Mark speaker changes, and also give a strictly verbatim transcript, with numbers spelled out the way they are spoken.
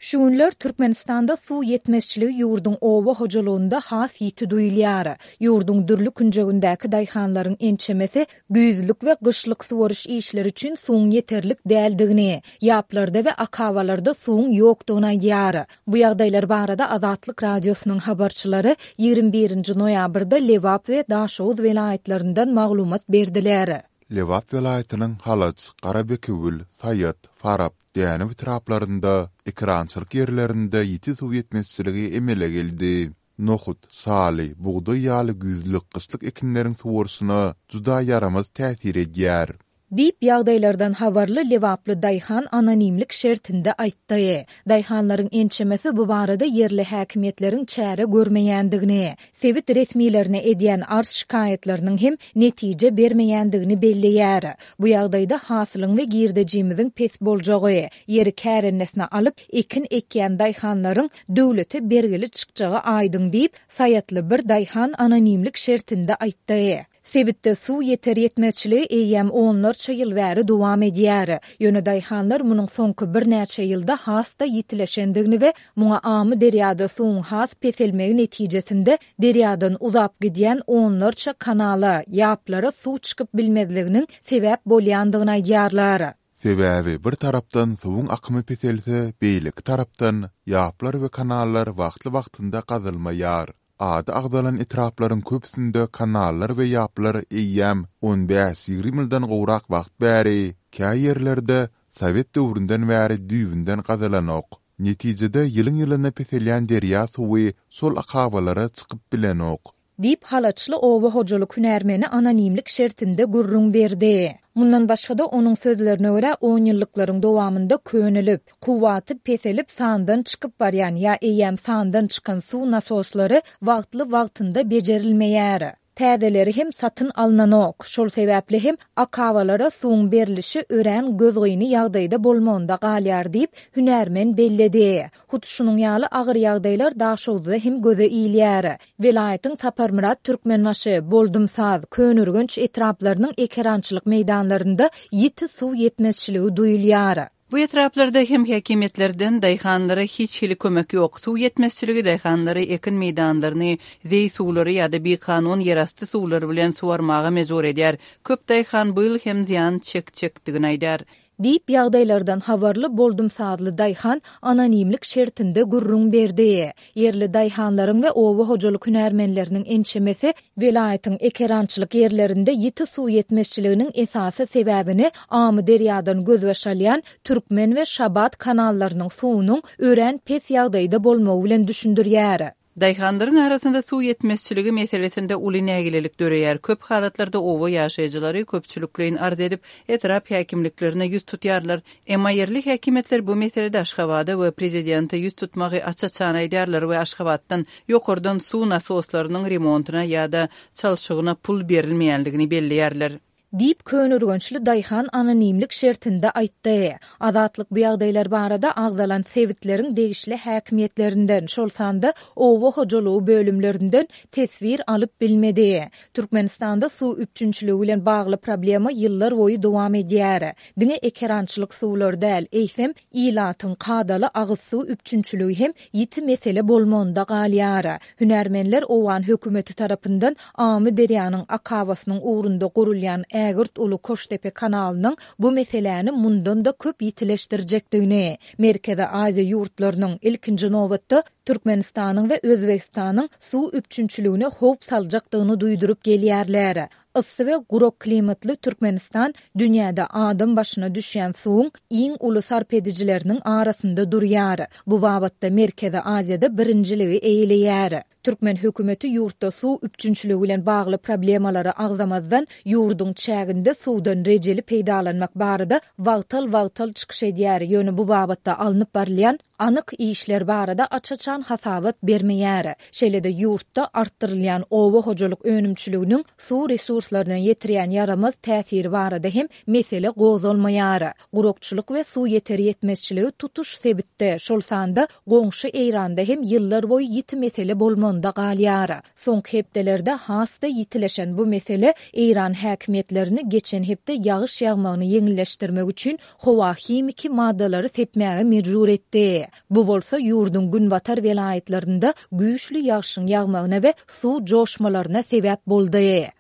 Speaker 1: Şuunlar Türkmenistanda su yetmezçiligi yurdun owa hojalygyna has ýiti duýulýar. Yurdun dürli künjegindäki daýhanlaryň ençemesi güýzlük we gyşlyk suwaryş işleri üçin suwun ýeterlik däldigini, ýaplarda we akawalarda suwun ýokdugyna aýdýar. Bu ýagdaýlar barada Azatlyk radiosynyň habarçylary ýygrimi birinji noýabrda Lewap we Daşowuz welaýatlerinden maglumat berdiler.
Speaker 2: Lewap welaýatynyň Halaç, Garabekgül, Saýat, Farab diýeni traplarynda, ekrançylyk ýerlerinde ýiti suw ýetmezçiligi emele geldi. Nohut, sali, buğday ýaly güýzlük gyşlyk ekinleriň suwaryşyna juda yaramaz täsir edýär.
Speaker 1: Dip ýagdaýlardan habarly Lewaply daýhan anonimlik şertinde aýtdy. Daýhanlaryň ençemesi bu barada yerli häkimetleriň çäre görmeýändigini, sewit resmiýlerine edýän arz şikaýetleriniň hem netije bermeýändigini belleýär. Bu ýagdaýda hasylyň we girdejimiziň pes boljagy, ýeri kärennesine alyp ekin ekýän daýhanlaryň döwlete bergili çykjagy aýdyň diýip Saýatly bir daýhan anonimlik şertinde aýtdy. Sebitde su yeter yetmezçiligi eýem onlarça ýyl bäri dowam edýär. Ýöne daýhanlar munyň soňky bir näçe ýylda hasta ýitileşendigini we muňa amy derýada suwuň has peselmegi netijesinde derýadan uzap gidýän onlarça kanala, ýaplara suw çykyp bilmezliginiň sebäp bolýandygyny aýdýarlar.
Speaker 2: Sebäbi bir tarapdan suwuň akymy peselse, beýlik tarapdan ýaplar we kanallar wagtly-wagtynda gazylmaýar. Ady agdalan etraplaryň köpsünde kanallar we ýaplar eýem on beş ýygrimi ýyldan gowrak wagt bäri käý ýerlerde Sowet döwründen bäri düýünden gazalanok. Netijede ýylyň ýylyna peselýän derýa suwy sol akawalara çykyp bilenok.
Speaker 1: Dip Halaçly owa hojalyk hünärmeni anonimlik şertinde gurrun berdi. Mundan başga da onuň sözlerine görä on ýyllyklaryň dowamında könülip, kuwaty peselip sandan çykyp barýan ýa eýem sandan çykan suw nasoslary wagtly-wagtynda bejerilmeýär. Täzeleri hem satyn alnanok, şol sebäpli hem akawalara suwun berilişi ören gözgyny ýagdaýda bolmanda galýar diýip hünärmen belledi. Hut şunuň ýaly agyr ýagdaýlar Daşowuzda hem göze iýilýär. Welaýatyň Taparmurat Türkmenbaşy, Boldumsaz, Könürgünç etraplarynyň ekrançylyk meýdanlarynda ýiti suw ýetmezçiligi duýulýar.
Speaker 3: Bu etraplarda hem häkimetlerden daýhanlara hiç hili kömek ýok. Suw ýetmezçiligi daýhanlary ekin meýdanlaryny zeý suwlary ýa-da bir kanun ýerasty suwlary bilen suwarmaga mejbur edýär. Köp daýhan bu ýyl hem ziýan çekçekdigini aýdar.
Speaker 1: Dip ýagdaýlardan habarly Boldumsazly daýhan anonimlik şertinde gurrun berdi. Yerli daýhanlaryň we owa hojalyk hünärmenleriniň ençemesi welaýatyň ekrançylyk ýerlerinde ýiti suw ýetmezçiliginiň esasy sebäbini amy derýadan gözbaşalýan Türkmen we Şabat kanallarynyň suwunyň ören pes ýagdaýda bolmagy bilen düşündirýär.
Speaker 3: Daýhanlaryň arasynda suw ýetmezçiligi meselesinde uly nägilelik döreýär. Köp halatlarda owa ýaşaýjylary köpçüliklerin arz edip etrap häkimliklerine ýüz tutýarlar. Emma yerli häkimetler bu meselede Aşgabatda we prezidente ýüz tutmagy açaçan aýdýarlar we Aşgabatdan ýokurdan suw nasoslarynyň remontyna ýa-da çalşygyna pul berilmeýänligini belleýärler.
Speaker 1: Dip Könürgünçli daýhan anonimlik şertinde aýtdy. Azatlyk bu ýagdaýlar barada agdalan sewitleriň degişli häkimetlerinden şolsanda owa hojalygy bölümlerinden tesvir alyp bilmedi. Türkmenistanda suw üçünçiligi bilen bagly problema ýyllar boyu dowam edýär. Diňe ekrançylyk suwlar däl, eýsem ilatyň kadaly agyz suw üçünçiligi hem ýiti mesele bolmanda galýar. Hünärmenler owan hökümeti tarapyndan amy derýanyň akawasynyň ugrunda gurulýan Ägirt ulu Koştepe kanalynyň bu meseleni mundan da köp ýitileşdirjekdigini, Merkezi Aziýa ýurtlarynyň ilkinji nowbatda Türkmenistanyň we Özbekistanyň suw üçünçiligine howp saljakdygyny duýdurup gelýärler. Issy we gurok klimatly Türkmenistan dünýäde adam başyna düşýän suwuň iň uly sarp edijileriniň arasynda durýar. Bu babatda Merkezi Aziýada birinjiligi eýilýär. Türkmen hökümeti ýurtda suw üçünçiligi bilen bagly problemalary agzamazdan ýurdun çäginde suwdan rejeli peýdalanmak barada wagtal-wagtal çykyş edýär. Ýöne bu babatda alınıp barylýan anyk işler barada açaçan hasabat bermeýär. Şeýlede ýurtda artdyrylýan owa hojalyk önümçiliginiň suw resurslaryna ýetirýän yaramaz täsiri barada hem mesele gozalmaýar. Gurokçuluk we suw ýeter ýetmezçiligi tutuş sebitde şol sanda goňşy Eýranda hem ýyllar boýy ýiti mesele bolmanda sonda galýar. Soňky hepdelerde hasda ýitileşen bu mesele Eýran häkimetlerini geçen hepde ýagyş ýagmagyny ýeňilleşdirmek üçin howa himiki maddalary sepmäge mejbur etdi. Bu bolsa ýurdun günbatar welaýetlerinde güýçli ýagşyň ýagmagyna we suw joşmalaryna sebäp boldy.